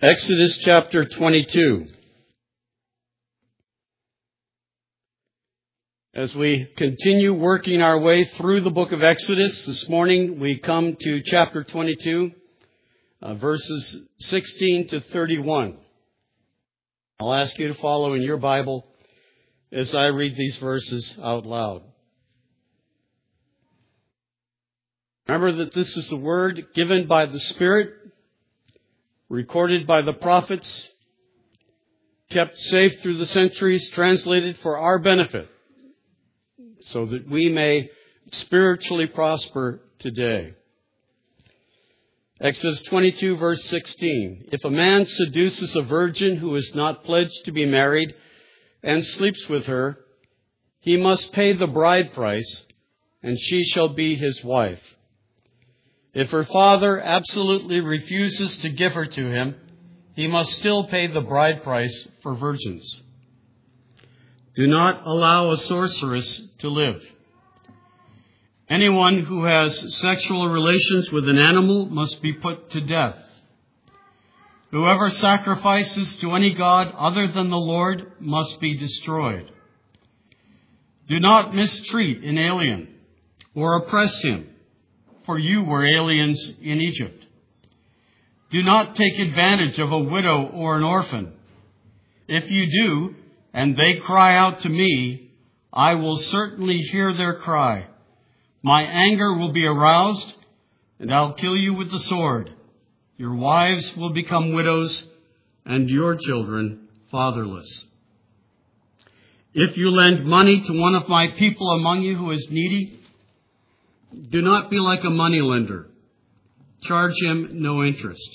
Exodus chapter 22. As we continue working our way through the book of Exodus, this morning we come to chapter 22, verses 16 to 31. I'll ask you to follow in your Bible as I read these verses out loud. Remember that this is the word given by the Spirit, recorded by the prophets, kept safe through the centuries, translated for our benefit, so that we may spiritually prosper today. Exodus 22, verse 16. If a man seduces a virgin who is not pledged to be married and sleeps with her, he must pay the bride price, and she shall be his wife. If her father absolutely refuses to give her to him, he must still pay the bride price for virgins. Do not allow a sorceress to live. Anyone who has sexual relations with an animal must be put to death. Whoever sacrifices to any god other than the Lord must be destroyed. Do not mistreat an alien or oppress him, for you were aliens in Egypt. Do not take advantage of a widow or an orphan. If you do, and they cry out to me, I will certainly hear their cry. My anger will be aroused, and I'll kill you with the sword. Your wives will become widows, and your children fatherless. If you lend money to one of my people among you who is needy, do not be like a moneylender. Charge him no interest.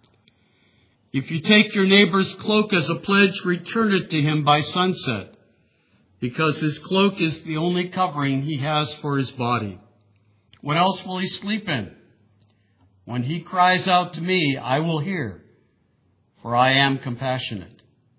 If you take your neighbor's cloak as a pledge, return it to him by sunset, because his cloak is the only covering he has for his body. What else will he sleep in? When he cries out to me, I will hear, for I am compassionate.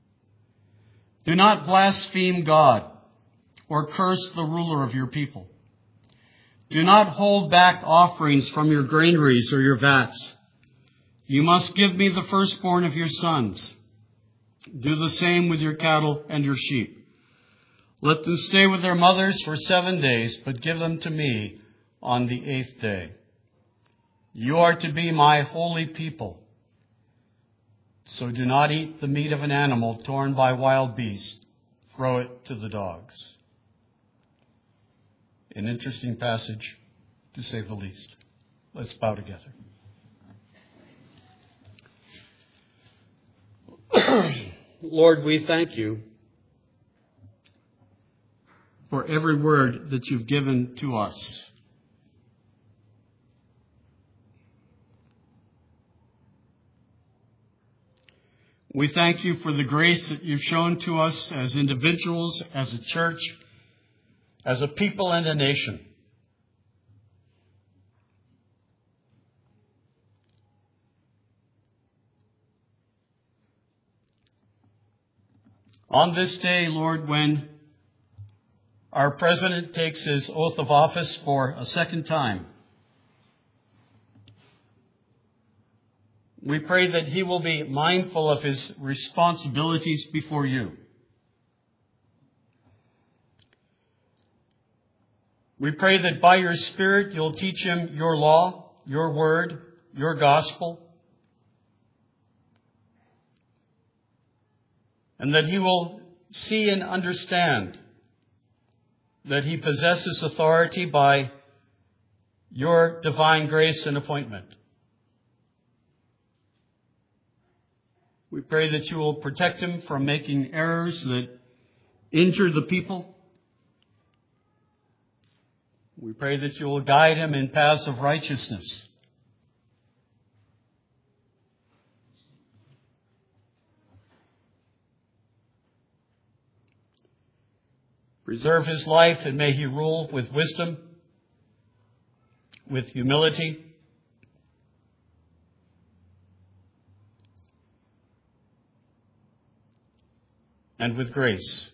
Do not blaspheme God or curse the ruler of your people. Do not hold back offerings from your granaries or your vats. You must give me the firstborn of your sons. Do the same with your cattle and your sheep. Let them stay with their mothers for 7 days, but give them to me on the 8th day. You are to be my holy people. So do not eat the meat of an animal torn by wild beasts. Throw it to the dogs. An interesting passage, to say the least. Let's bow together. Lord, we thank you for every word that you've given to us. We thank you for the grace that you've shown to us as individuals, as a church, as a people and a nation. On this day, Lord, when our president takes his oath of office for a second time, we pray that he will be mindful of his responsibilities before you. We pray that by your Spirit you'll teach him your law, your word, your gospel, and that he will see and understand that he possesses authority by your divine grace and appointment. We pray that you will protect him from making errors that injure the people. We pray that you will guide him in paths of righteousness. Preserve his life, and may he rule with wisdom, with humility, and with grace.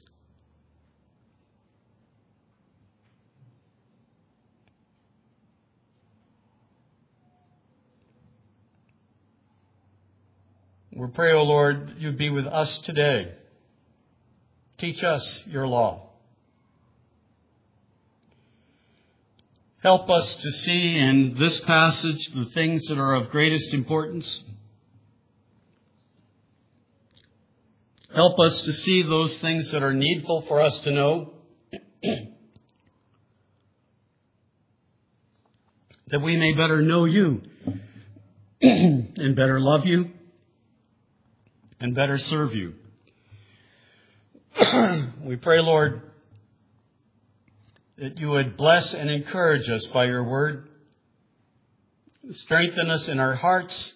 We pray, O Lord, you'd be with us today. Teach us your law. Help us to see in this passage the things that are of greatest importance. Help us to see those things that are needful for us to know, that we may better know you and better love you and better serve you. We pray, Lord, that you would bless and encourage us by your word. Strengthen us in our hearts,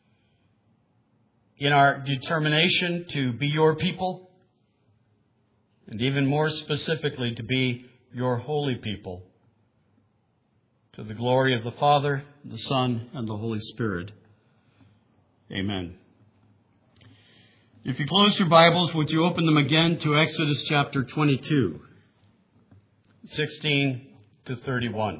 in our determination to be your people, and even more specifically to be your holy people, to the glory of the Father, the Son, and the Holy Spirit. Amen. If you close your Bibles, would you open them again to Exodus chapter 22, 16 to 31.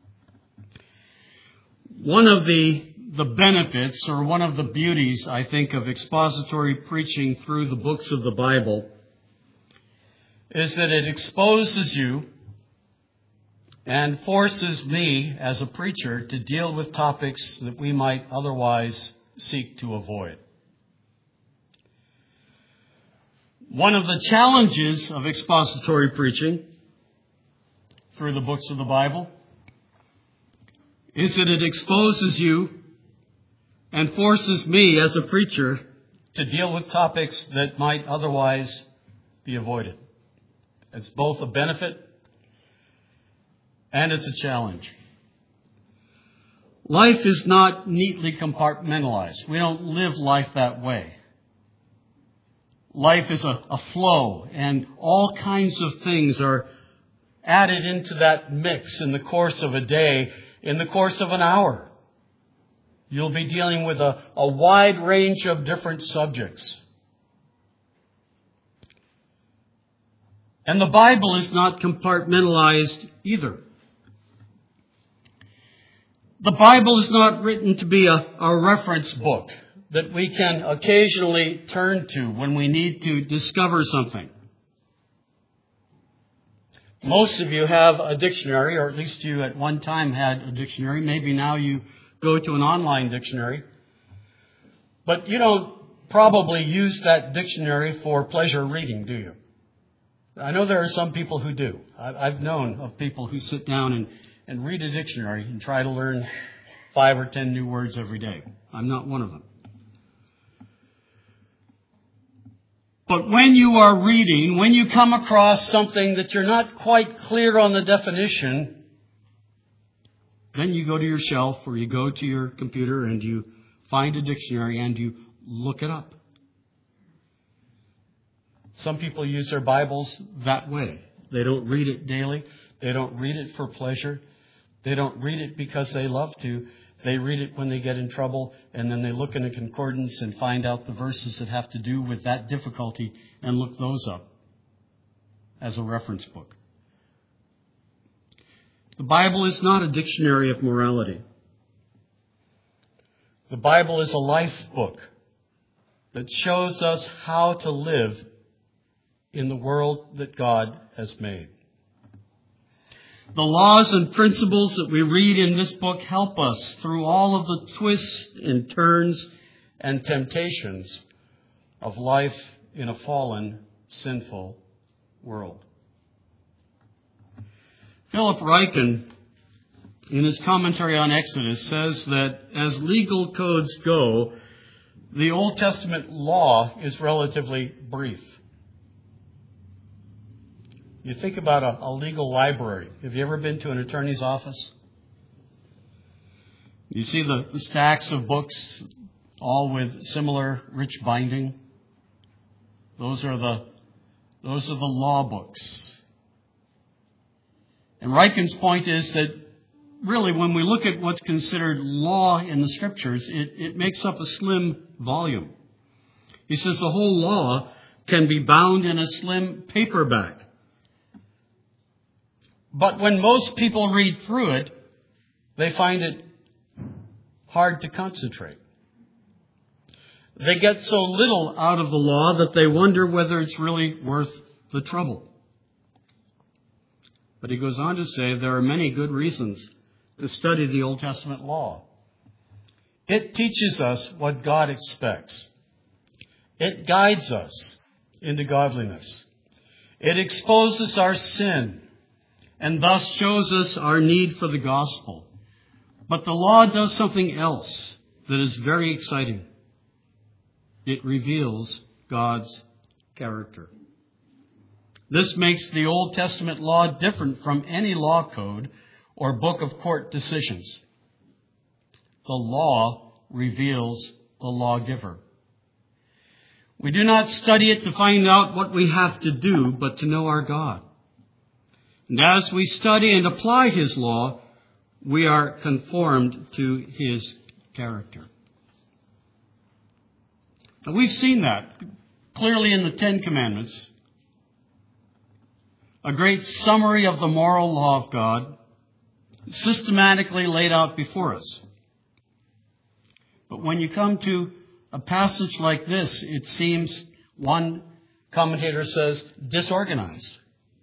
One of the benefits, or one of the beauties, I think, of expository preaching through the books of the Bible is that it exposes you and forces me as a preacher to deal with topics that we might otherwise seek to avoid. One of the challenges of expository preaching through the books of the Bible is that it exposes you and forces me as a preacher to deal with topics that might otherwise be avoided. It's both a benefit and it's a challenge. Life is not neatly compartmentalized. We don't live life that way. Life is a flow, and all kinds of things are added into that mix in the course of a day, in the course of an hour. You'll be dealing with a wide range of different subjects. And the Bible is not compartmentalized either. The Bible is not written to be a reference book that we can occasionally turn to when we need to discover something. Most of you have a dictionary, or at least you at one time had a dictionary. Maybe now you go to an online dictionary. But you don't probably use that dictionary for pleasure reading, do you? I know there are some people who do. I've known of people who sit down and read a dictionary and try to learn 5 or 10 new words every day. I'm not one of them. But when you are reading, when you come across something that you're not quite clear on the definition, then you go to your shelf or you go to your computer and you find a dictionary and you look it up. Some people use their Bibles that way. They don't read it daily. They don't read it for pleasure. They don't read it because they love to. They read it when they get in trouble, and then they look in a concordance and find out the verses that have to do with that difficulty and look those up as a reference book. The Bible is not a dictionary of morality. The Bible is a life book that shows us how to live in the world that God has made. The laws and principles that we read in this book help us through all of the twists and turns and temptations of life in a fallen, sinful world. Philip Ryken, in his commentary on Exodus, says that as legal codes go, the Old Testament law is relatively brief. You think about a legal library. Have you ever been to an attorney's office? You see the stacks of books, all with similar rich binding. Those are the law books. And Ryken's point is that really when we look at what's considered law in the Scriptures, it makes up a slim volume. He says the whole law can be bound in a slim paperback. But when most people read through it, they find it hard to concentrate. They get so little out of the law that they wonder whether it's really worth the trouble. But he goes on to say there are many good reasons to study the Old Testament law. It teaches us what God expects. It guides us into godliness. It exposes our sin and thus shows us our need for the gospel. But the law does something else that is very exciting. It reveals God's character. This makes the Old Testament law different from any law code or book of court decisions. The law reveals the lawgiver. We do not study it to find out what we have to do, but to know our God. And as we study and apply His law, we are conformed to His character. Now, we've seen that clearly in the Ten Commandments, a great summary of the moral law of God, systematically laid out before us. But when you come to a passage like this, it seems, one commentator says, disorganized.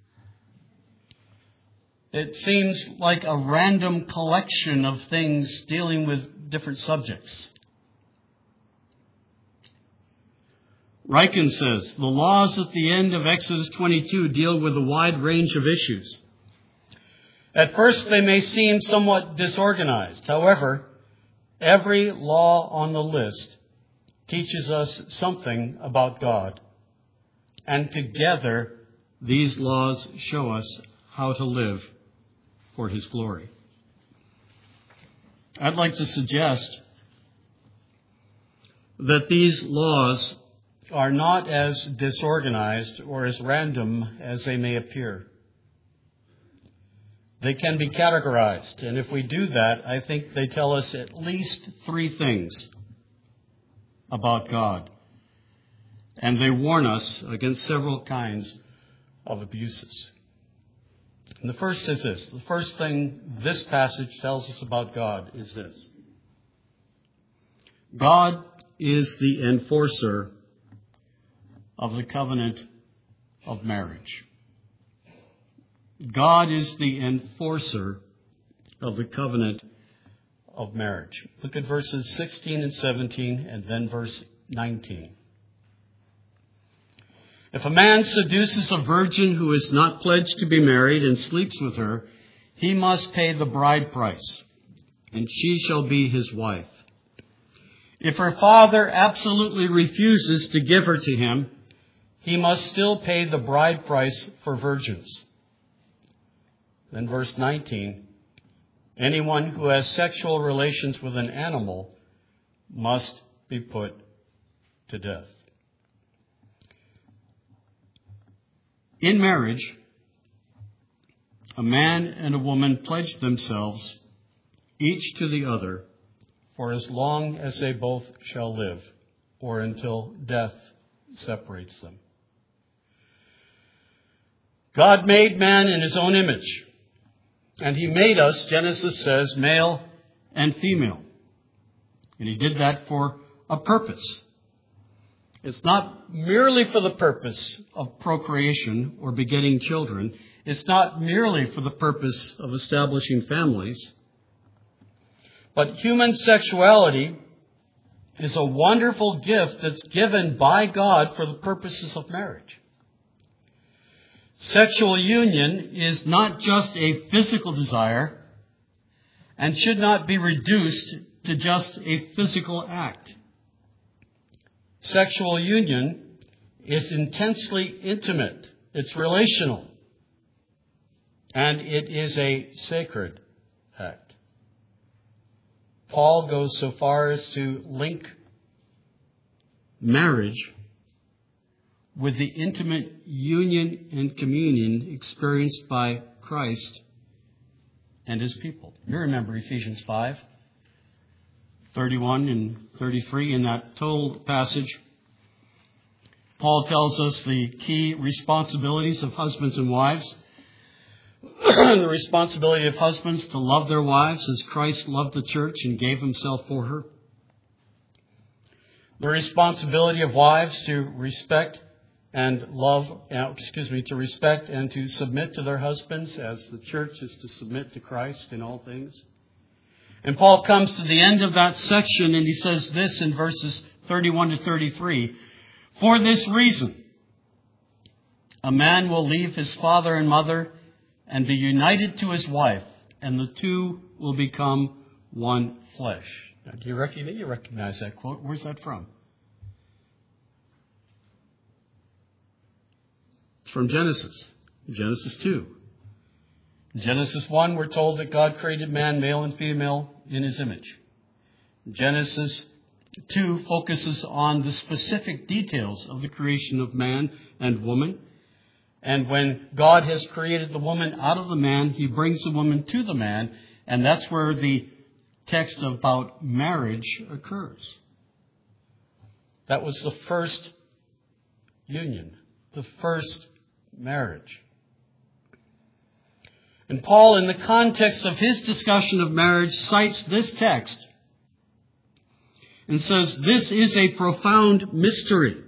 It seems like a random collection of things dealing with different subjects. Ryken says, the laws at the end of Exodus 22 deal with a wide range of issues. At first, they may seem somewhat disorganized. However, every law on the list teaches us something about God. And together, these laws show us how to live for His glory. I'd like to suggest that these laws are not as disorganized or as random as they may appear. They can be categorized, and if we do that, I think they tell us at least three things about God. And they warn us against several kinds of abuses. And the first is this. The first thing this passage tells us about God is this. God is the enforcer of the covenant of marriage. God is the enforcer of the covenant of marriage. Look at verses 16 and 17 and then verse 19. If a man seduces a virgin who is not pledged to be married and sleeps with her, he must pay the bride price, and she shall be his wife. If her father absolutely refuses to give her to him, he must still pay the bride price for virgins. Then verse 19, anyone who has sexual relations with an animal must be put to death. In marriage, a man and a woman pledge themselves, each to the other, for as long as they both shall live, or until death separates them. God made man in His own image, and He made us, Genesis says, male and female. And He did that for a purpose. It's not merely for the purpose of procreation or begetting children. It's not merely for the purpose of establishing families. But human sexuality is a wonderful gift that's given by God for the purposes of marriage. Sexual union is not just a physical desire and should not be reduced to just a physical act. Sexual union is intensely intimate. It's relational. And it is a sacred act. Paul goes so far as to link marriage with the intimate union and communion experienced by Christ and His people. You remember Ephesians 5. 31 and 33 in that total passage. Paul tells us the key responsibilities of husbands and wives. The responsibility of husbands to love their wives as Christ loved the church and gave Himself for her. The responsibility of wives to respect and to respect and to submit to their husbands as the church is to submit to Christ in all things. And Paul comes to the end of that section and he says this in verses 31 to 33. For this reason, a man will leave his father and mother and be united to his wife, and the two will become one flesh. Now, do you recognize that quote? Where's that from? It's from Genesis. Genesis 2. In Genesis 1, we're told that God created man, male and female, in his image. Genesis 2 focuses on the specific details of the creation of man and woman. And when God has created the woman out of the man, he brings the woman to the man. And that's where the text about marriage occurs. That was the first union, the first marriage. And Paul, in the context of his discussion of marriage, cites this text and says, this is a profound mystery.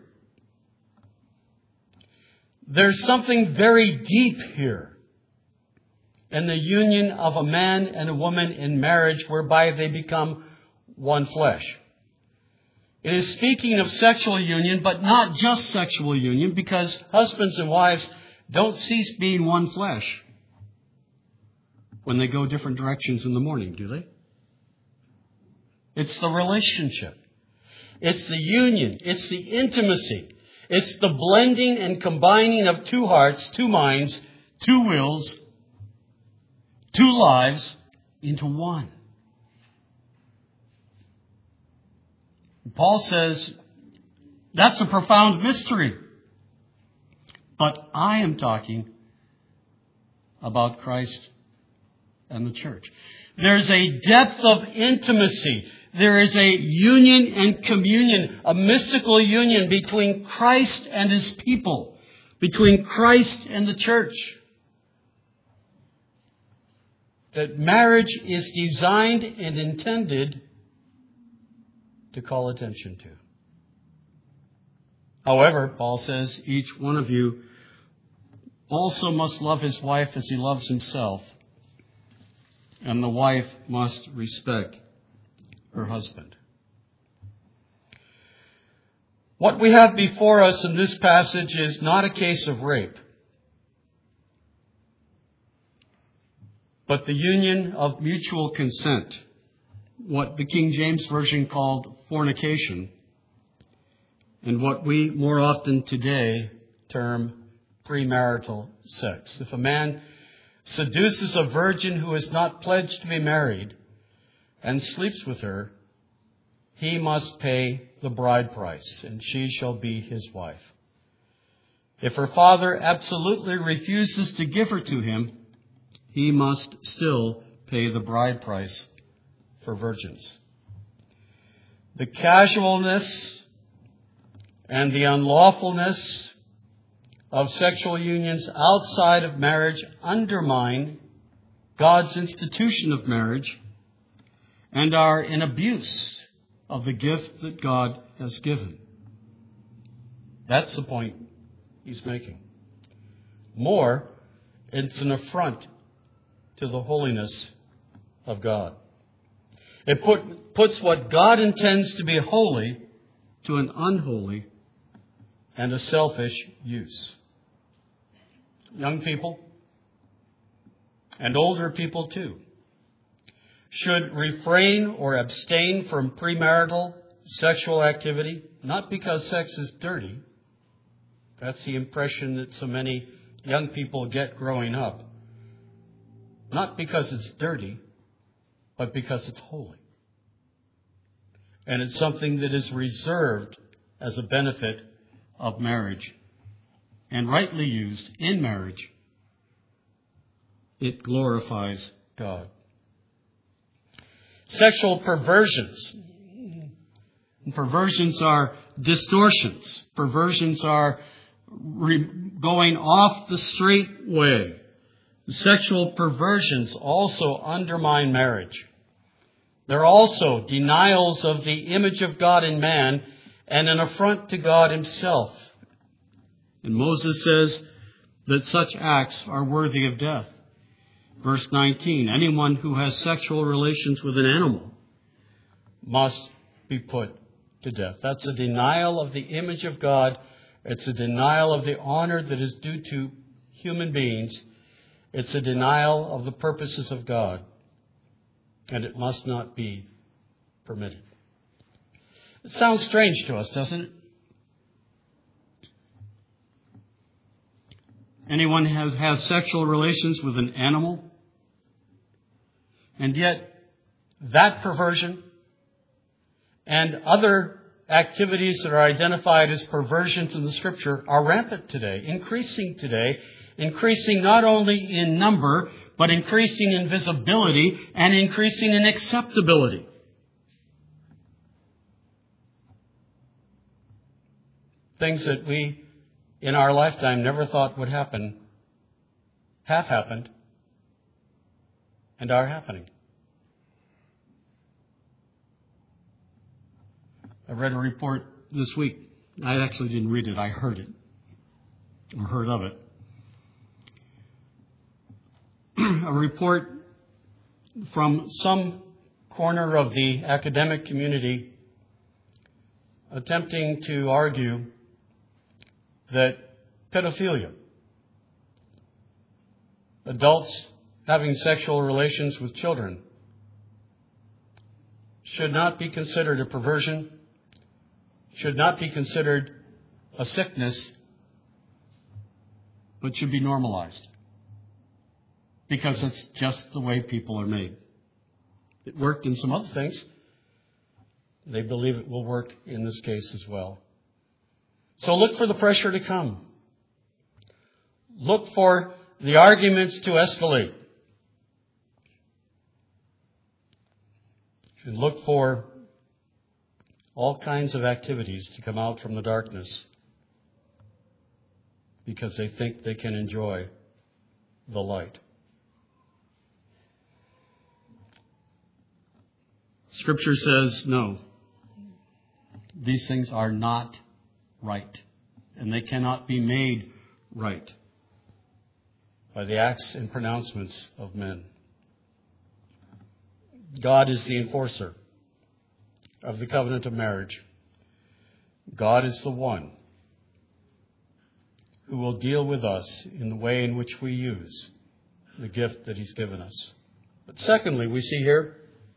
There's something very deep here in the union of a man and a woman in marriage whereby they become one flesh. It is speaking of sexual union, but not just sexual union, because husbands and wives don't cease being one flesh when they go different directions in the morning, do they? It's the relationship. It's the union. It's the intimacy. It's the blending and combining of two hearts, two minds, two wills, two lives into one. Paul says that's a profound mystery. But I am talking about Christ and the church. There's a depth of intimacy. There is a union and communion, a mystical union between Christ and his people, between Christ and the church, that marriage is designed and intended to call attention to. However, Paul says, each one of you also must love his wife as he loves himself, and the wife must respect her husband. What we have before us in this passage is not a case of rape, but the union of mutual consent, what the King James Version called fornication, and what we more often today term premarital sex. If a man seduces a virgin who is not pledged to be married and sleeps with her, he must pay the bride price, and she shall be his wife. If her father absolutely refuses to give her to him, he must still pay the bride price for virgins. The casualness and the unlawfulness of sexual unions outside of marriage undermine God's institution of marriage and are an abuse of the gift that God has given. That's the point he's making. More, it's an affront to the holiness of God. It puts what God intends to be holy to an unholy and a selfish use. Young people, and older people too, should refrain or abstain from premarital sexual activity, not because sex is dirty. That's the impression that so many young people get growing up. Not because it's dirty, but because it's holy. And it's something that is reserved as a benefit of marriage. And rightly used in marriage, it glorifies God. Sexual perversions. Perversions are distortions. Perversions are going off the straight way. Sexual perversions also undermine marriage. They're also denials of the image of God in man and an affront to God himself. And Moses says that such acts are worthy of death. Verse 19, anyone who has sexual relations with an animal must be put to death. That's a denial of the image of God. It's a denial of the honor that is due to human beings. It's a denial of the purposes of God. And it must not be permitted. It sounds strange to us, doesn't it? Anyone who has sexual relations with an animal, and yet that perversion and other activities that are identified as perversions in the Scripture are rampant today, increasing not only in number, but increasing in visibility and increasing in acceptability. Things that we, in our lifetime, never thought would happen, have happened, and are happening. I read a report this week. I actually didn't read it. I heard it, or heard of it. A report from some corner of the academic community attempting to argue that pedophilia, adults having sexual relations with children, should not be considered a perversion, should not be considered a sickness, but should be normalized. Because it's just the way people are made. It worked in some other things. They believe it will work in this case as well. So look for the pressure to come. Look for the arguments to escalate. And look for all kinds of activities to come out from the darkness because they think they can enjoy the light. Scripture says, no, these things are not right, and they cannot be made right by the acts and pronouncements of men. God is the enforcer of the covenant of marriage. God is the one who will deal with us in the way in which we use the gift that He's given us. But secondly, we see here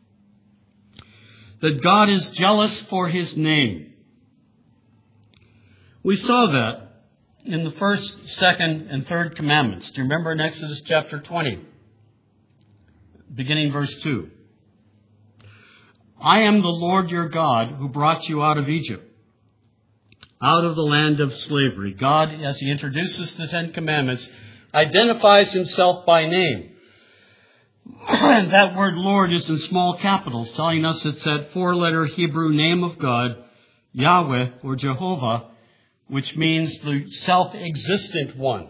that God is jealous for His name. We saw that in the first, second, and third commandments. Do you remember in Exodus chapter 20, beginning verse 2? I am the Lord your God who brought you out of Egypt, out of the land of slavery. God, as He introduces the Ten Commandments, identifies Himself by name. And that word Lord is in small capitals, telling us it's that four-letter Hebrew name of God, Yahweh or Jehovah, which means the self-existent one.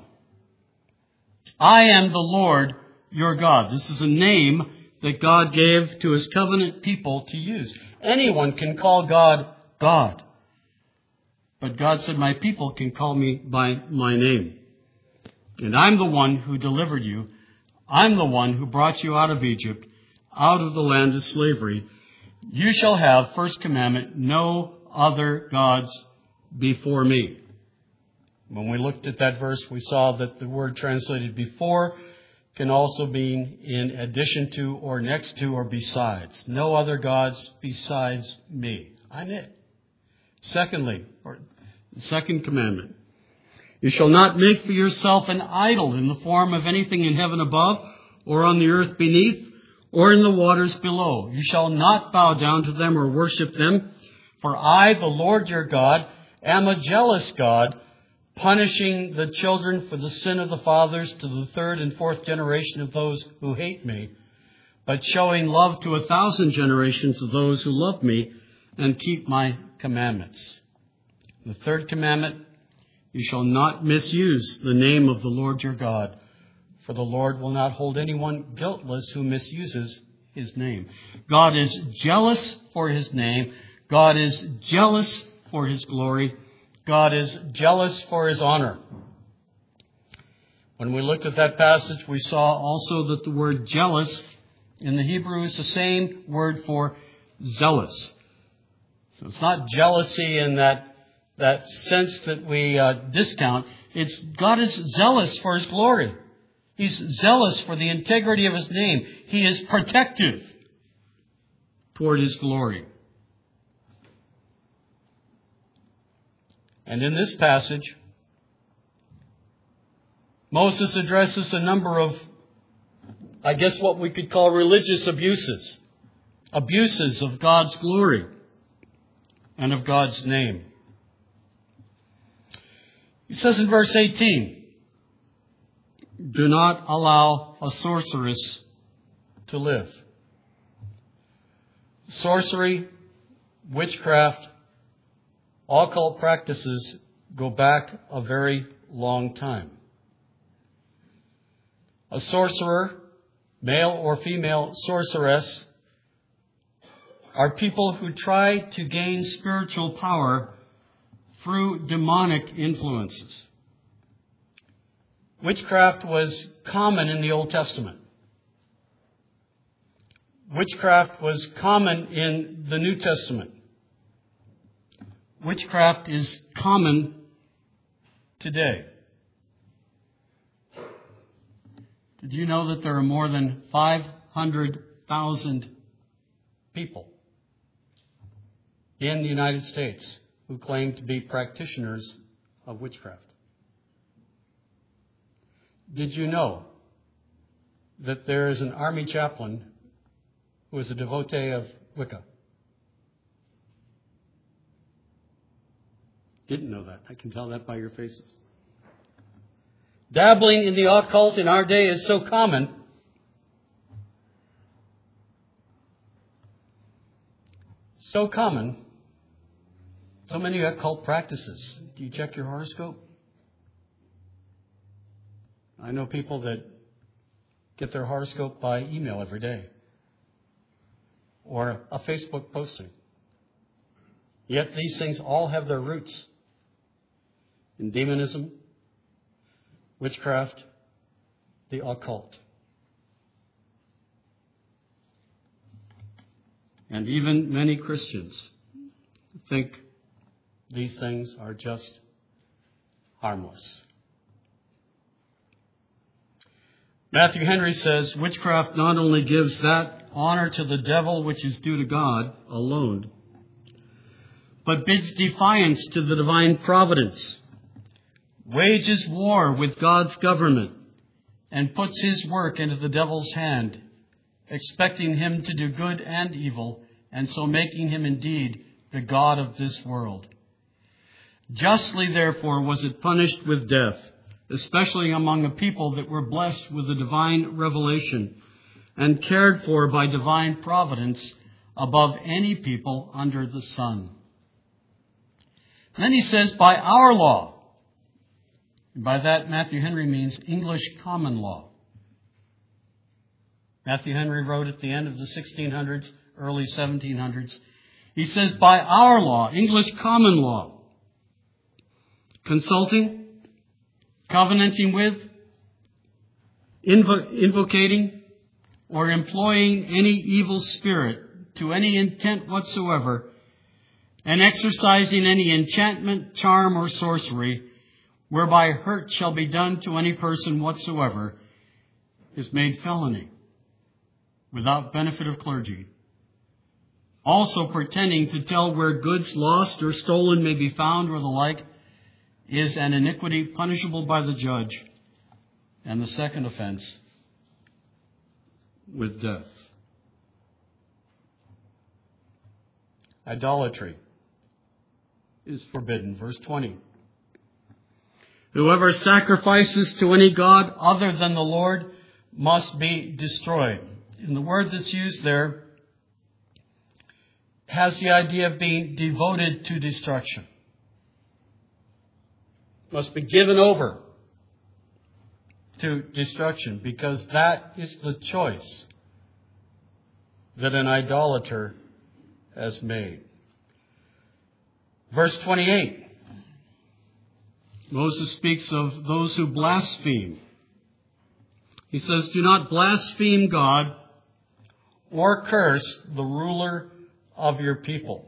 I am the Lord your God. This is a name that God gave to His covenant people to use. Anyone can call God, God. But God said, my people can call me by my name. And I'm the one who delivered you. I'm the one who brought you out of Egypt, out of the land of slavery. You shall have, first commandment, no other gods before me. When we looked at that verse, we saw that the word translated before can also mean in addition to or next to or besides. No other gods besides me. I'm it. Secondly, or the second commandment, you shall not make for yourself an idol in the form of anything in heaven above, or on the earth beneath, or in the waters below. You shall not bow down to them or worship them, for I, the Lord your God, am a jealous God, punishing the children for the sin of the fathers to the third and fourth generation of those who hate me, but showing love to 1,000 generations of those who love me and keep my commandments. The third commandment, you shall not misuse the name of the Lord your God, for the Lord will not hold anyone guiltless who misuses His name. God is jealous for His name. God is jealous for his glory. God is jealous for his honor. When we looked at that passage, we saw also that the word jealous in the Hebrew is the same word for zealous. So it's not jealousy in that sense that we discount. It's God is zealous for his glory. He's zealous for the integrity of his name. He is protective toward his glory. And in this passage, Moses addresses a number of, I guess, what we could call religious abuses. Abuses of God's glory and of God's name. He says in verse 18, do not allow a sorceress to live. Sorcery, witchcraft, occult practices go back a very long time. A sorcerer, male or female sorceress, are people who try to gain spiritual power through demonic influences. Witchcraft was common in the Old Testament. Witchcraft was common in the New Testament. Witchcraft is common today. Did you know that there are more than 500,000 people in the United States who claim to be practitioners of witchcraft? Did you know that there is an army chaplain who is a devotee of Wicca? Didn't know that. I can tell that by your faces. Dabbling in the occult in our day is so common. So common. So many occult practices. Do you check your horoscope? I know people that get their horoscope by email every day. Or a Facebook posting. Yet these things all have their roots in demonism, witchcraft, the occult. And even many Christians think these things are just harmless. Matthew Henry says, witchcraft not only gives that honor to the devil which is due to God alone, but bids defiance to the divine providence, wages war with God's government, and puts his work into the devil's hand, expecting him to do good and evil, and so making him indeed the god of this world. Justly, therefore, was it punished with death, especially among a people that were blessed with the divine revelation and cared for by divine providence above any people under the sun. Then he says, by our law. By that, Matthew Henry means English common law. Matthew Henry wrote at the end of the 1600s, early 1700s. He says, by our law, English common law, consulting, covenanting with, invocating, or employing any evil spirit to any intent whatsoever, and exercising any enchantment, charm, or sorcery, whereby hurt shall be done to any person whatsoever, is made felony, without benefit of clergy. Also pretending to tell where goods lost or stolen may be found, or the like, is an iniquity punishable by the judge, and the second offense with death. Idolatry is forbidden. Verse 20. Whoever sacrifices to any god other than the Lord must be destroyed. And the word that's used there has the idea of being devoted to destruction. Must be given over to destruction, because that is the choice that an idolater has made. Verse 28. Moses speaks of those who blaspheme. He says, do not blaspheme God or curse the ruler of your people.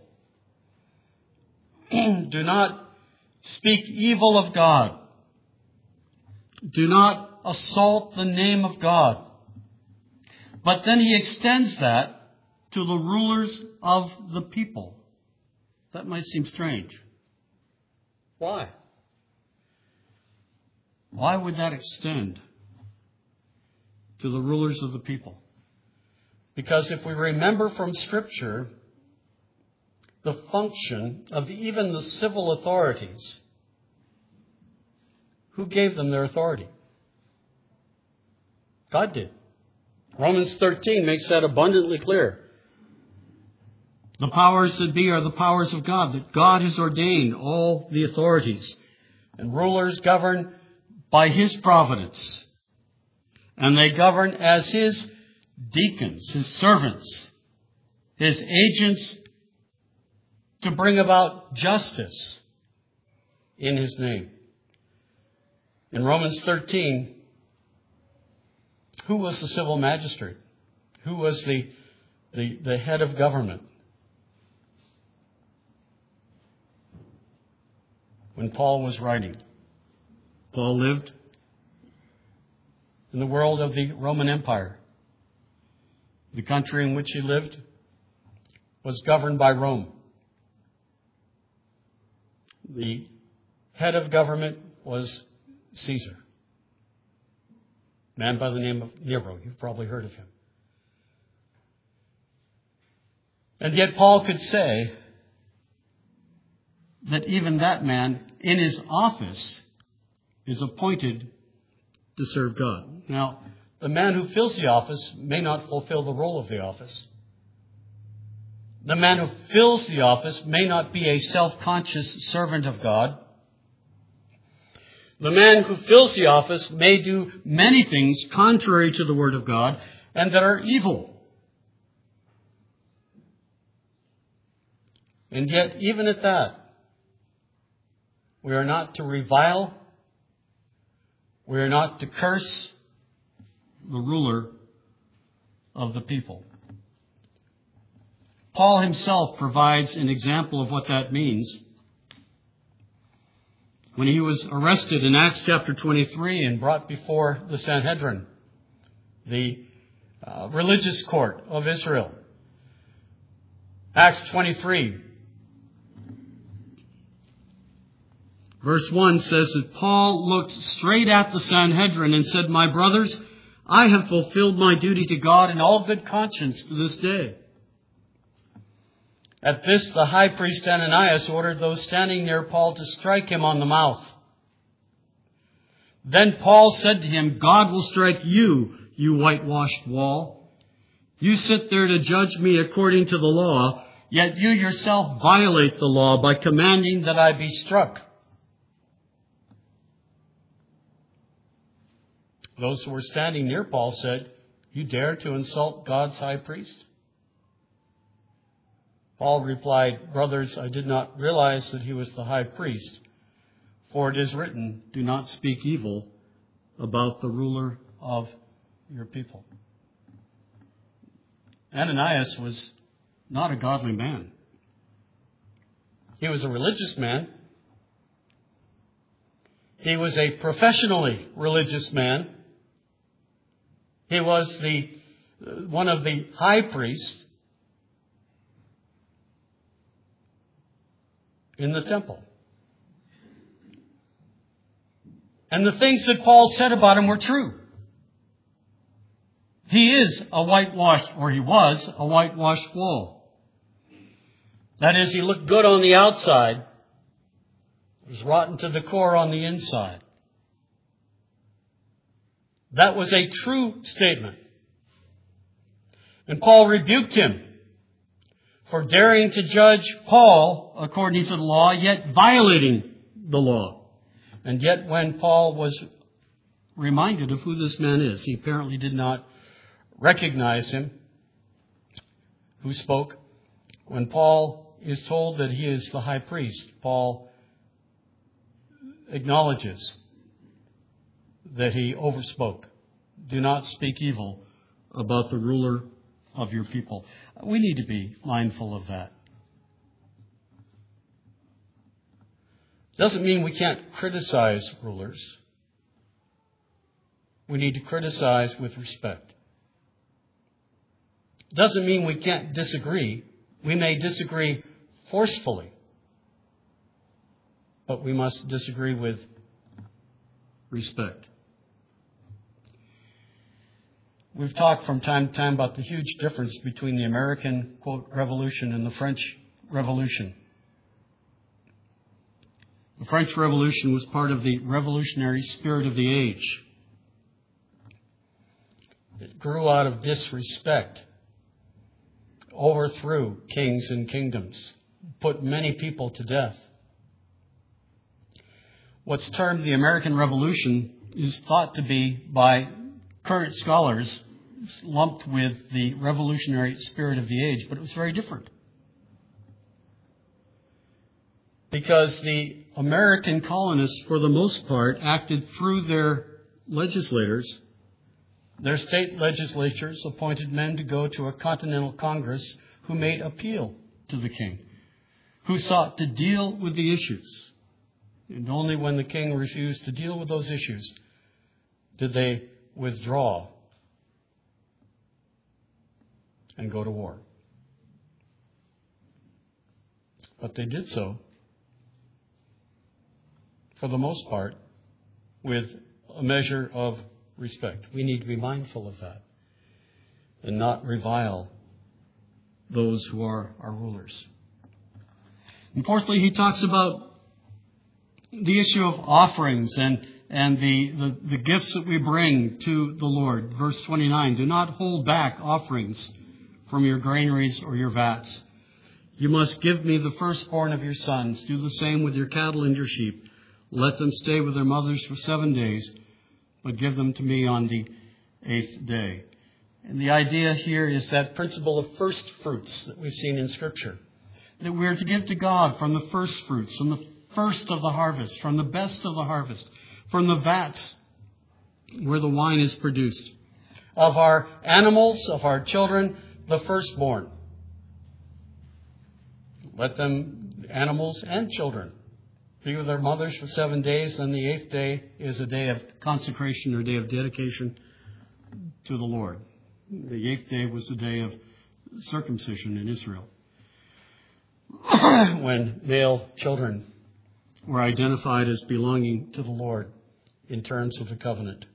Do not speak evil of God. Do not assault the name of God. But then he extends that to the rulers of the people. That might seem strange. Why? Why would that extend to the rulers of the people? Because if we remember from Scripture, the function of even the civil authorities, who gave them their authority? God did. Romans 13 makes that abundantly clear. The powers that be are the powers of God, that God has ordained all the authorities. And rulers govern by His providence. And they govern as His deacons, His servants, His agents to bring about justice in His name. In Romans 13, who was the civil magistrate? Who was the head of government? When Paul was writing, Paul lived in the world of the Roman Empire. The country in which he lived was governed by Rome. The head of government was Caesar. A man by the name of Nero. You've probably heard of him. And yet Paul could say that even that man in his office is appointed to serve God. Now, the man who fills the office may not fulfill the role of the office. The man who fills the office may not be a self-conscious servant of God. The man who fills the office may do many things contrary to the Word of God and that are evil. And yet, even at that, we are not to revile. We are not to curse the ruler of the people. Paul himself provides an example of what that means. When he was arrested in Acts chapter 23 and brought before the Sanhedrin, the religious court of Israel. Acts 23. Verse 1 says that Paul looked straight at the Sanhedrin and said, "My brothers, I have fulfilled my duty to God in all good conscience to this day." At this, the high priest Ananias ordered those standing near Paul to strike him on the mouth. Then Paul said to him, "God will strike you, you whitewashed wall. You sit there to judge me according to the law, yet you yourself violate the law by commanding that I be struck." Those who were standing near Paul said, "You dare to insult God's high priest?" Paul replied, "Brothers, I did not realize that he was the high priest. For it is written, 'Do not speak evil about the ruler of your people.'" Ananias was not a godly man. He was a religious man. He was a professionally religious man. He was one of the high priests in the temple. And the things that Paul said about him were true. He is a whitewashed, or he was a whitewashed wall. That is, he looked good on the outside. It was rotten to the core on the inside. That was a true statement. And Paul rebuked him for daring to judge Paul according to the law, yet violating the law. And yet when Paul was reminded of who this man is, he apparently did not recognize him who spoke. When Paul is told that he is the high priest. Paul acknowledges that he overspoke. Do not speak evil about the ruler of your people. We need to be mindful of that. Doesn't mean we can't criticize rulers. We need to criticize with respect. Doesn't mean we can't disagree. We may disagree forcefully, but we must disagree with respect. We've talked from time to time about the huge difference between the American, quote, Revolution and the French Revolution. The French Revolution was part of the revolutionary spirit of the age. It grew out of disrespect, overthrew kings and kingdoms, put many people to death. What's termed the American Revolution is thought to be, by current scholars, lumped with the revolutionary spirit of the age, but it was very different. Because the American colonists, for the most part, acted through their legislators. Their state legislatures appointed men to go to a continental congress who made appeal to the king, who sought to deal with the issues. And only when the king refused to deal with those issues did they withdraw and go to war. But they did so, for the most part, with a measure of respect. We need to be mindful of that and not revile those who are our rulers. And fourthly, he talks about the issue of offerings and the gifts that we bring to the Lord. Verse 29, do not hold back offerings from your granaries or your vats. You must give me the firstborn of your sons. Do the same with your cattle and your sheep. Let them stay with their mothers for 7 days, but give them to me on the 8th day. And the idea here is that principle of first fruits that we've seen in Scripture. That we're to give to God from the first fruits, from the first of the harvest, from the best of the harvest, from the vats where the wine is produced. Of our animals, of our children, the firstborn. Let them, animals and children, be with their mothers for 7 days, and the 8th day is a day of consecration or day of dedication to the Lord. The 8th day was the day of circumcision in Israel, when male children were identified as belonging to the Lord in terms of the covenant.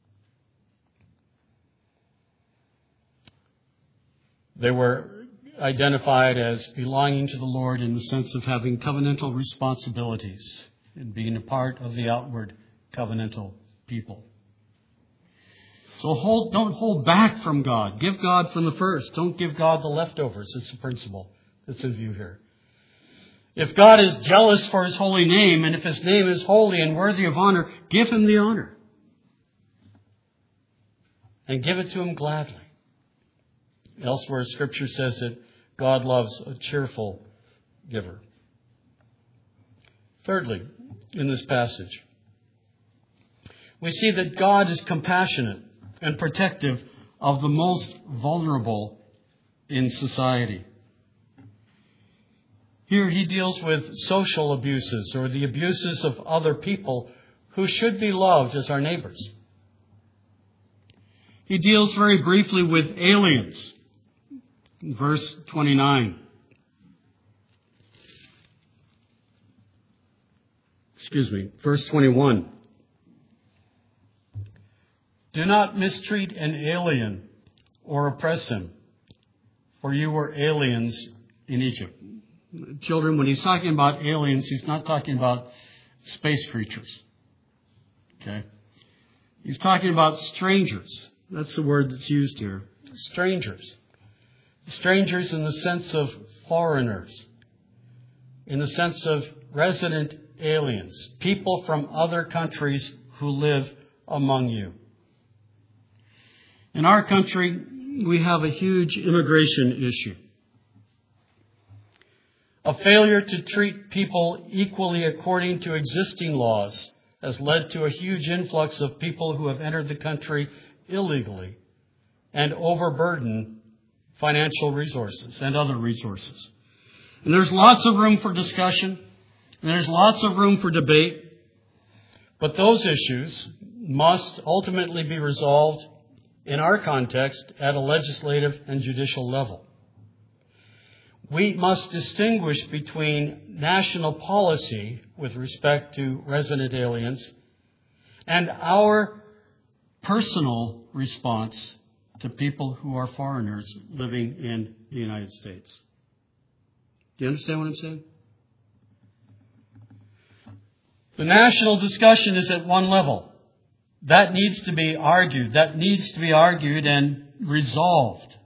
They were identified as belonging to the Lord in the sense of having covenantal responsibilities and being a part of the outward covenantal people. So don't hold back from God. Give God from the first. Don't give God the leftovers. It's the principle that's in view here. If God is jealous for His holy name, and if His name is holy and worthy of honor, give Him the honor. And give it to Him gladly. Elsewhere, Scripture says that God loves a cheerful giver. Thirdly, in this passage, we see that God is compassionate and protective of the most vulnerable in society. Here he deals with social abuses or the abuses of other people who should be loved as our neighbors. He deals very briefly with aliens. Verse 29. Verse 21. Do not mistreat an alien or oppress him, for you were aliens in Egypt. Children, when he's talking about aliens, he's not talking about space creatures. Okay? He's talking about strangers. That's the word that's used here. Strangers. Strangers in the sense of foreigners, in the sense of resident aliens, people from other countries who live among you. In our country, we have a huge immigration issue. A failure to treat people equally according to existing laws has led to a huge influx of people who have entered the country illegally and overburden financial resources and other resources. And there's lots of room for discussion, and there's lots of room for debate, but those issues must ultimately be resolved in our context at a legislative and judicial level. We must distinguish between national policy with respect to resident aliens and our personal response to people who are foreigners living in the United States. Do you understand what I'm saying? The national discussion is at one level. That needs to be argued. That needs to be argued and resolved.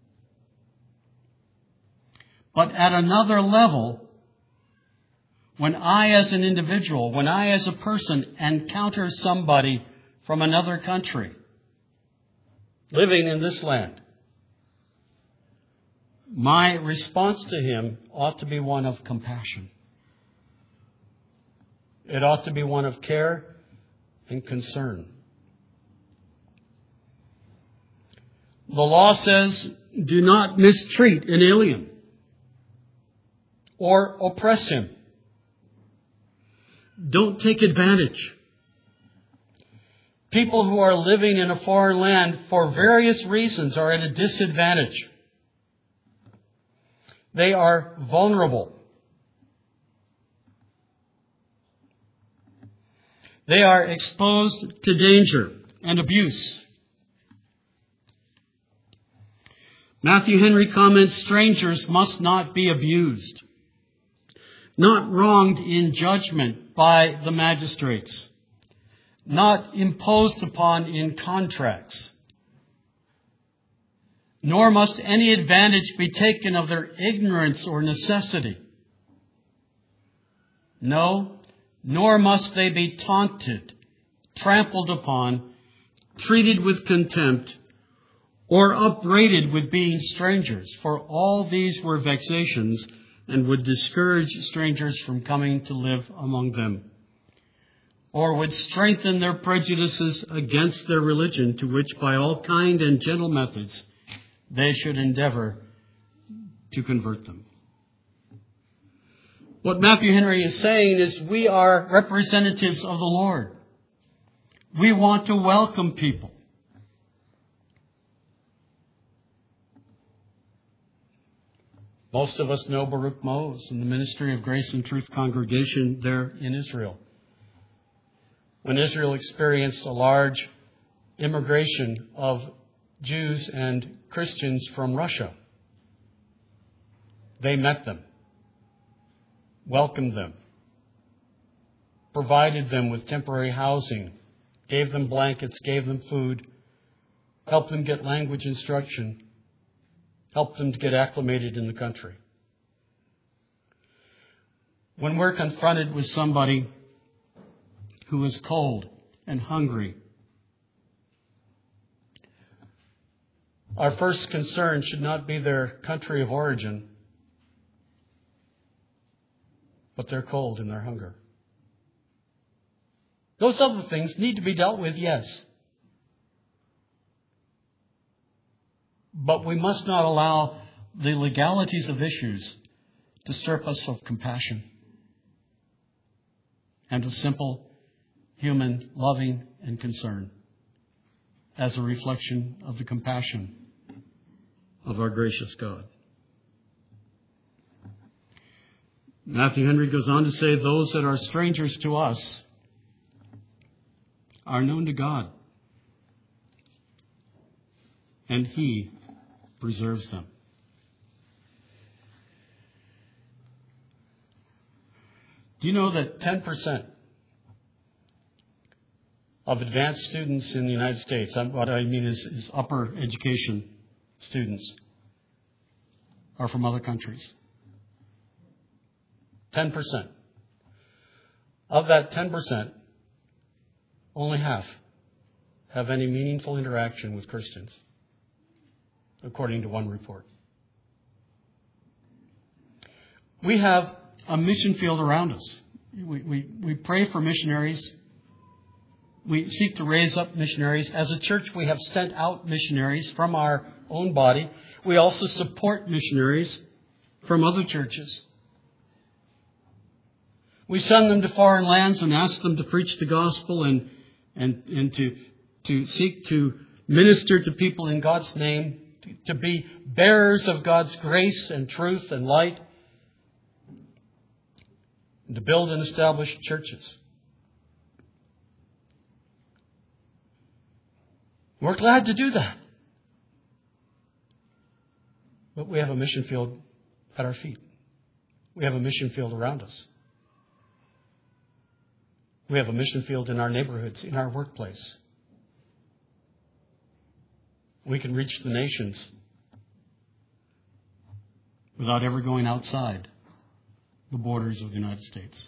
But at another level, when I as an individual, when I as a person encounter somebody from another country living in this land, my response to him ought to be one of compassion. It ought to be one of care and concern. The law says, do not mistreat an alien or oppress him. Don't take advantage. People who are living in a foreign land for various reasons are at a disadvantage. They are vulnerable. They are exposed to danger and abuse. Matthew Henry comments, strangers must not be abused, not wronged in judgment by the magistrates, not imposed upon in contracts, nor must any advantage be taken of their ignorance or necessity. No, nor must they be taunted, trampled upon, treated with contempt, or upbraided with being strangers, for all these were vexations and would discourage strangers from coming to live among them, or would strengthen their prejudices against their religion, to which by all kind and gentle methods they should endeavor to convert them. What Matthew Henry is saying is we are representatives of the Lord. We want to welcome people. Most of us know Baruch Mose and the Ministry of Grace and Truth congregation there in Israel. When Israel experienced a large immigration of Jews and Christians from Russia, they met them, welcomed them, provided them with temporary housing, gave them blankets, gave them food, helped them get language instruction, helped them to get acclimated in the country. When we're confronted with somebody who is cold and hungry, our first concern should not be their country of origin, but their cold and their hunger. Those other things need to be dealt with, yes. But we must not allow the legalities of issues to strip us of compassion and of simple human loving and concern as a reflection of the compassion of our gracious God. Matthew Henry goes on to say, those that are strangers to us are known to God, and He preserves them. Do you know that 10% of advanced students in the United States, what I mean is upper education students, are from other countries? 10%. Of that 10%, only half have any meaningful interaction with Christians, according to one report. We have a mission field around us. We pray for missionaries. We seek to raise up missionaries. As a church, we have sent out missionaries from our own body. We also support missionaries from other churches. We send them to foreign lands and ask them to preach the gospel and to seek to minister to people in God's name, to be bearers of God's grace and truth and light, and to build and establish churches. We're glad to do that. But we have a mission field at our feet. We have a mission field around us. We have a mission field in our neighborhoods, in our workplace. We can reach the nations without ever going outside the borders of the United States.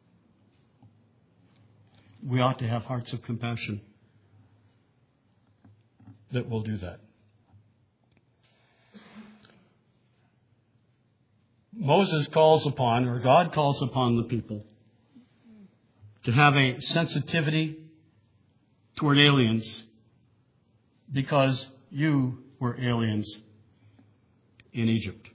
We ought to have hearts of compassion that will do that. Moses calls upon, or God calls upon the people to have a sensitivity toward aliens because you were aliens in Egypt.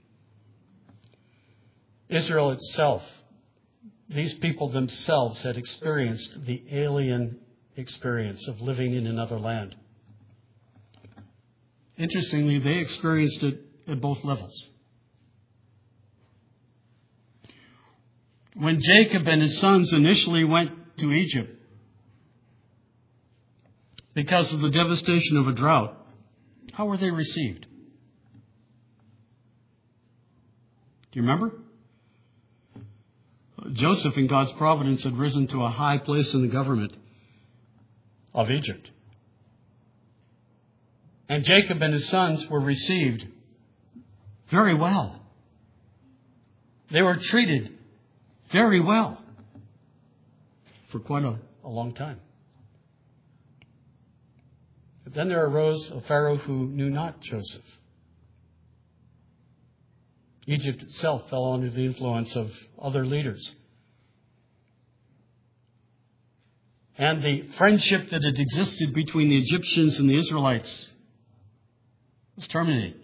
Israel itself, these people themselves had experienced the alien experience of living in another land. Interestingly, they experienced it at both levels. When Jacob and his sons initially went to Egypt because of the devastation of a drought, how were they received? Do you remember? Joseph, in God's providence, had risen to a high place in the government of Egypt. And Jacob and his sons were received very well. They were treated very well for quite a long time. But then there arose a Pharaoh who knew not Joseph. Egypt itself fell under the influence of other leaders. And the friendship that had existed between the Egyptians and the Israelites was terminated.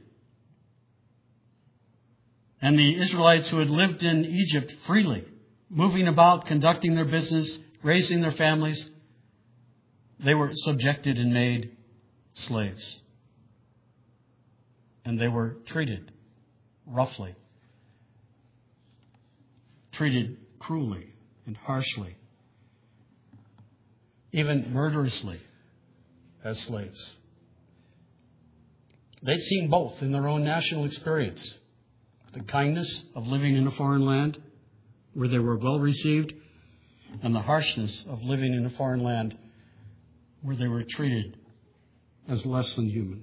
And the Israelites who had lived in Egypt freely, moving about, conducting their business, raising their families, they were subjected and made slaves. And they were treated roughly, treated cruelly and harshly, even murderously as slaves. They'd seen both in their own national experience. The kindness of living in a foreign land where they were well received, and the harshness of living in a foreign land where they were treated as less than human.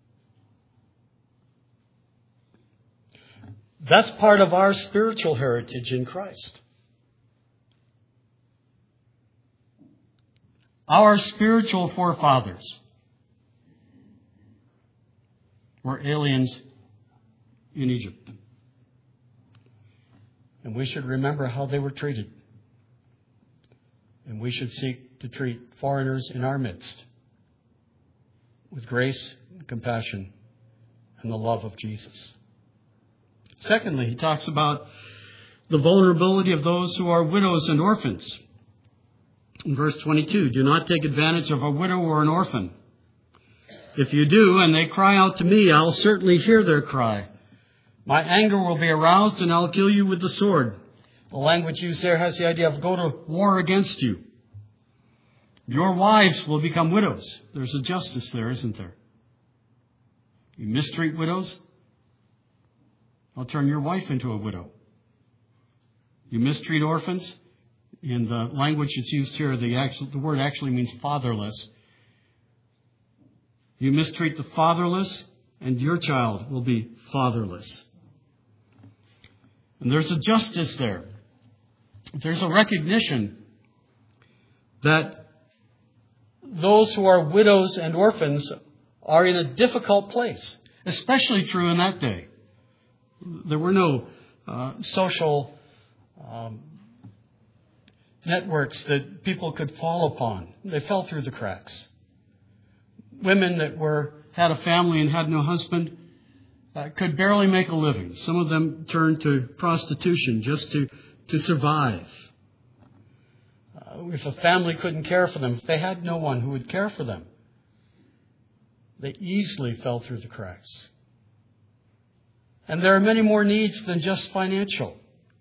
That's part of our spiritual heritage in Christ. Our spiritual forefathers were aliens in Egypt. And we should remember how they were treated. And we should seek to treat foreigners in our midst with grace and compassion and the love of Jesus. Secondly, he talks about the vulnerability of those who are widows and orphans. In verse 22, do not take advantage of a widow or an orphan. If you do, and they cry out to me, I'll certainly hear their cry. My anger will be aroused, and I'll kill you with the sword. The language used there has the idea of go to war against you. Your wives will become widows. There's a justice there, isn't there? You mistreat widows, I'll turn your wife into a widow. You mistreat orphans. In the language that's used here, the word actually means fatherless. You mistreat the fatherless, and your child will be fatherless. And there's a justice there. There's a recognition that those who are widows and orphans are in a difficult place, especially true in that day. There were no social networks that people could fall upon. They fell through the cracks. Women that had a family and had no husband could barely make a living. Some of them turned to prostitution just to survive. If a family couldn't care for them, if they had no one who would care for them, they easily fell through the cracks. And there are many more needs than just financial.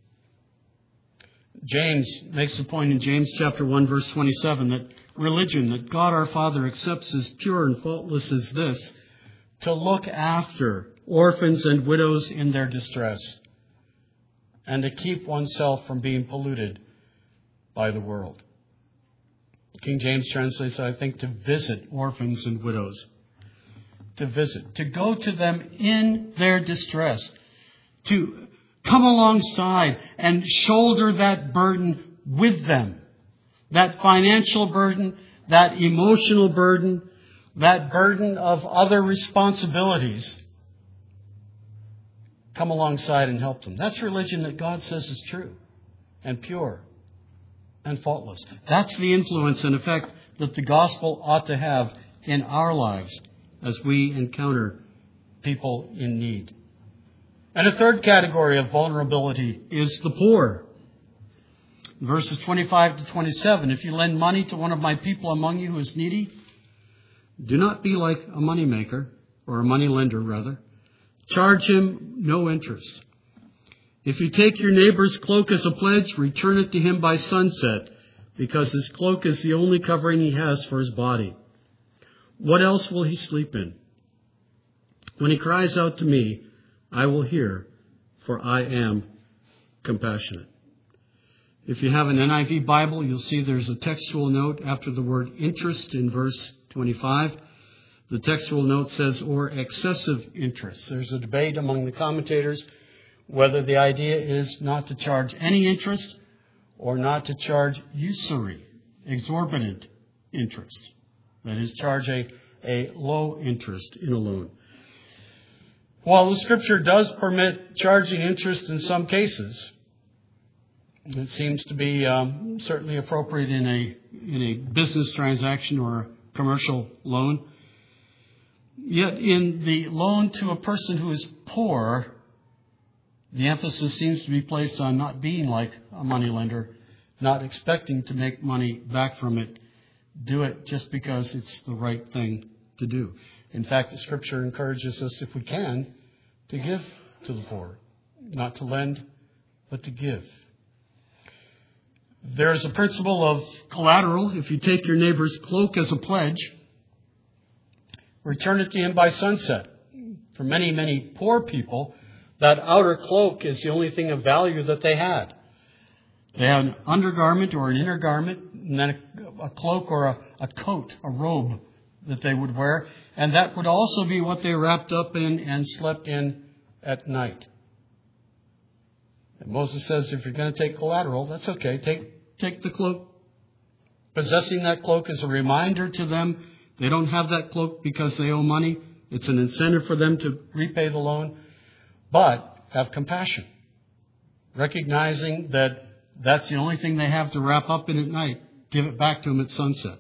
James makes the point in James chapter 1, verse 27, that religion that God our Father accepts as pure and faultless is this: to look after orphans and widows in their distress, and to keep oneself from being polluted by the world. King James translates, I think, to visit orphans and widows. To visit, to go to them in their distress, to come alongside and shoulder that burden with them. That financial burden, that emotional burden, that burden of other responsibilities. Come alongside and help them. That's religion that God says is true and pure and faultless. That's the influence and effect that the gospel ought to have in our lives as we encounter people in need. And a third category of vulnerability is the poor. Verses 25 to 27, if you lend money to one of my people among you who is needy, do not be like a moneymaker, or a moneylender rather. Charge him no interest. If you take your neighbor's cloak as a pledge, return it to him by sunset, because his cloak is the only covering he has for his body. What else will he sleep in? When he cries out to me, I will hear, for I am compassionate. If you have an NIV Bible, you'll see there's a textual note after the word interest in verse 25. The textual note says, or excessive interest. There's a debate among the commentators whether the idea is not to charge any interest or not to charge usury, exorbitant interest. That is, charge a low interest in a loan. While the Scripture does permit charging interest in some cases, it seems to be certainly appropriate in a business transaction or a commercial loan. Yet in the loan to a person who is poor, the emphasis seems to be placed on not being like a moneylender, not expecting to make money back from it. Do it just because it's the right thing to do. In fact, the Scripture encourages us, if we can, to give to the poor. Not to lend, but to give. There's a principle of collateral. If you take your neighbor's cloak as a pledge, return it to him by sunset. For many, many poor people, that outer cloak is the only thing of value that they had. They had an undergarment or an inner garment, and then a cloak or a coat, a robe that they would wear. And that would also be what they wrapped up in and slept in at night. And Moses says, if you're going to take collateral, that's okay. Take the cloak. Possessing that cloak is a reminder to them. They don't have that cloak because they owe money. It's an incentive for them to repay the loan. But have compassion. Recognizing that that's the only thing they have to wrap up in at night. Give it back to them at sunset.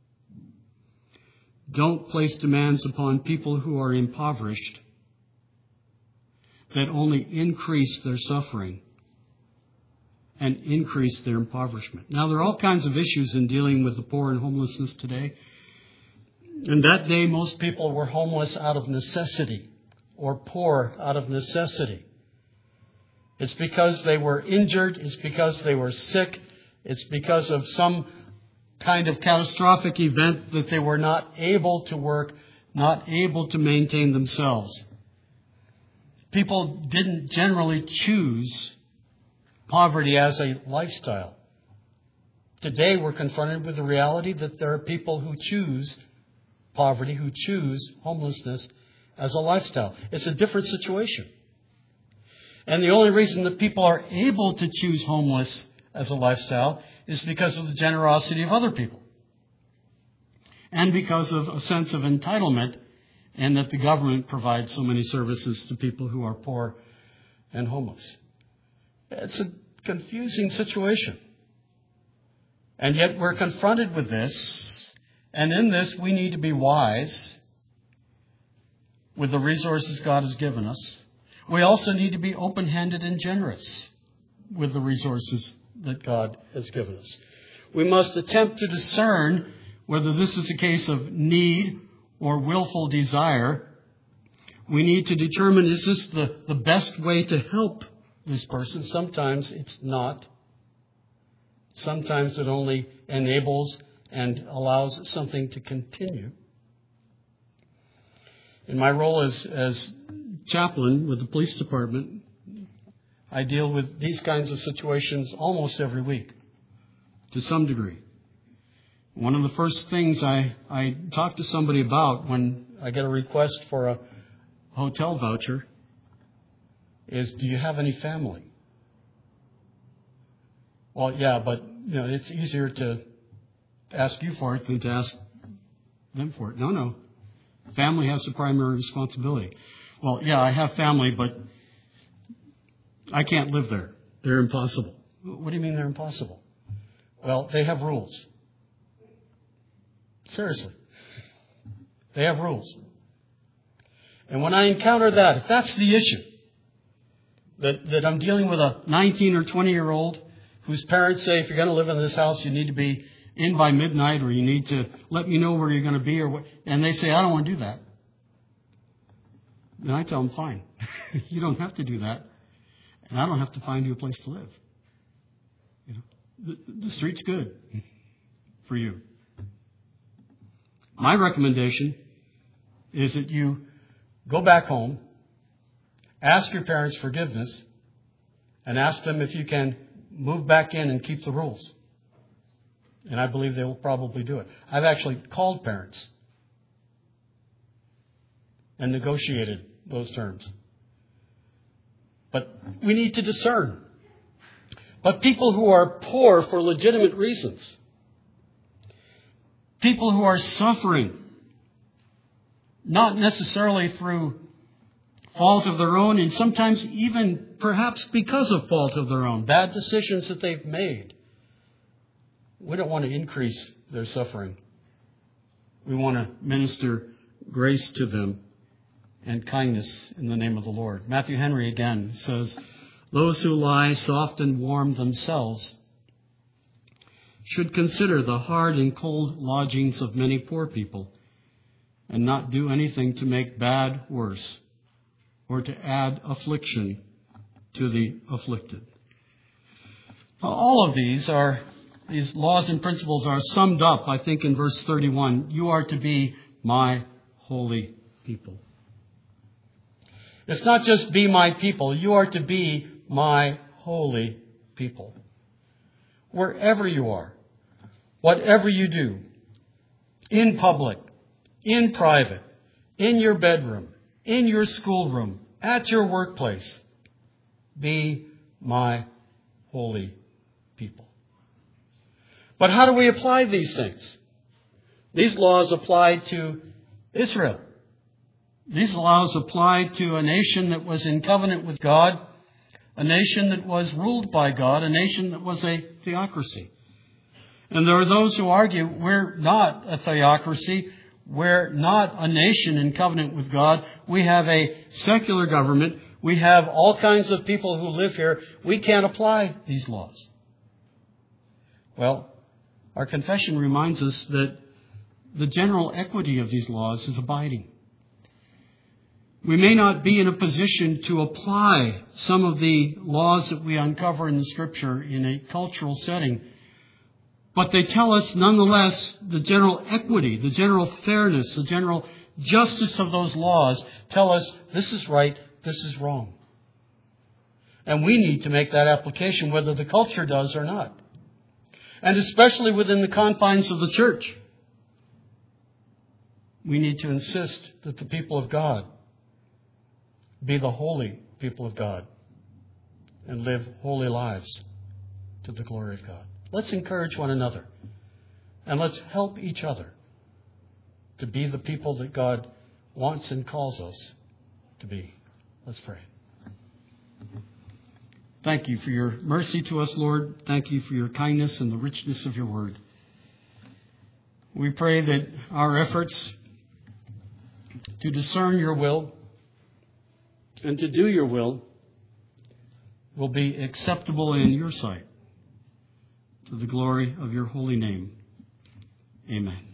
Don't place demands upon people who are impoverished that only increase their suffering and increase their impoverishment. Now, there are all kinds of issues in dealing with the poor and homelessness today. In that day, most people were homeless out of necessity or poor out of necessity. It's because they were injured. It's because they were sick. It's because of some kind of catastrophic event that they were not able to work, not able to maintain themselves. People didn't generally choose poverty as a lifestyle. Today we're confronted with the reality that there are people who choose poverty, who choose homelessness as a lifestyle. It's a different situation. And the only reason that people are able to choose homeless as a lifestyle is because of the generosity of other people. And because of a sense of entitlement, and that the government provides so many services to people who are poor and homeless. It's a confusing situation. And yet we're confronted with this. And in this, we need to be wise with the resources God has given us. We also need to be open-handed and generous with the resources that God has given us. We must attempt to discern whether this is a case of need or willful desire. We need to determine, is this the best way to help this person? Sometimes it's not. Sometimes it only enables and allows something to continue. In my role as chaplain with the police department, I deal with these kinds of situations almost every week, to some degree. One of the first things I talk to somebody about when I get a request for a hotel voucher is, do you have any family? Well, yeah, but it's easier to ask you for it than to ask them for it. No. Family has the primary responsibility. Well, yeah, I have family, but I can't live there. They're impossible. What do you mean they're impossible? Well, they have rules. Seriously. They have rules. And when I encounter that, if that's the issue, that I'm dealing with a 19 or 20-year-old whose parents say, if you're going to live in this house, you need to be in by midnight, or you need to let me know where you're going to be, or what, and they say, I don't want to do that. Then I tell them, fine. You don't have to do that. And I don't have to find you a place to live. The street's good for you. My recommendation is that you go back home, ask your parents forgiveness, and ask them if you can move back in and keep the rules. And I believe they will probably do it. I've actually called parents and negotiated those terms. But we need to discern. But people who are poor for legitimate reasons, people who are suffering, not necessarily through fault of their own, and sometimes even perhaps because of fault of their own, bad decisions that they've made, we don't want to increase their suffering. We want to minister grace to them and kindness in the name of the Lord. Matthew Henry again says, those who lie soft and warm themselves should consider the hard and cold lodgings of many poor people and not do anything to make bad worse or to add affliction to the afflicted. Now, all of these laws and principles are summed up, I think, in verse 31. You are to be my holy people. It's not just be my people. You are to be my holy people. Wherever you are, whatever you do, in public, in private, in your bedroom, in your schoolroom, at your workplace, be my holy people. But how do we apply these things? These laws apply to Israel. These laws apply to a nation that was in covenant with God, a nation that was ruled by God, a nation that was a theocracy. And there are those who argue we're not a theocracy, we're not a nation in covenant with God, we have a secular government, we have all kinds of people who live here, we can't apply these laws. Well, our confession reminds us that the general equity of these laws is abiding. We may not be in a position to apply some of the laws that we uncover in the Scripture in a cultural setting, but they tell us nonetheless the general equity, the general fairness, the general justice of those laws tell us this is right, this is wrong. And we need to make that application whether the culture does or not. And especially within the confines of the church, we need to insist that the people of God be the holy people of God and live holy lives to the glory of God. Let's encourage one another and let's help each other to be the people that God wants and calls us to be. Let's pray. Thank you for your mercy to us, Lord. Thank you for your kindness and the richness of your word. We pray that our efforts to discern your will and to do your will be acceptable in your sight, to the glory of your holy name. Amen.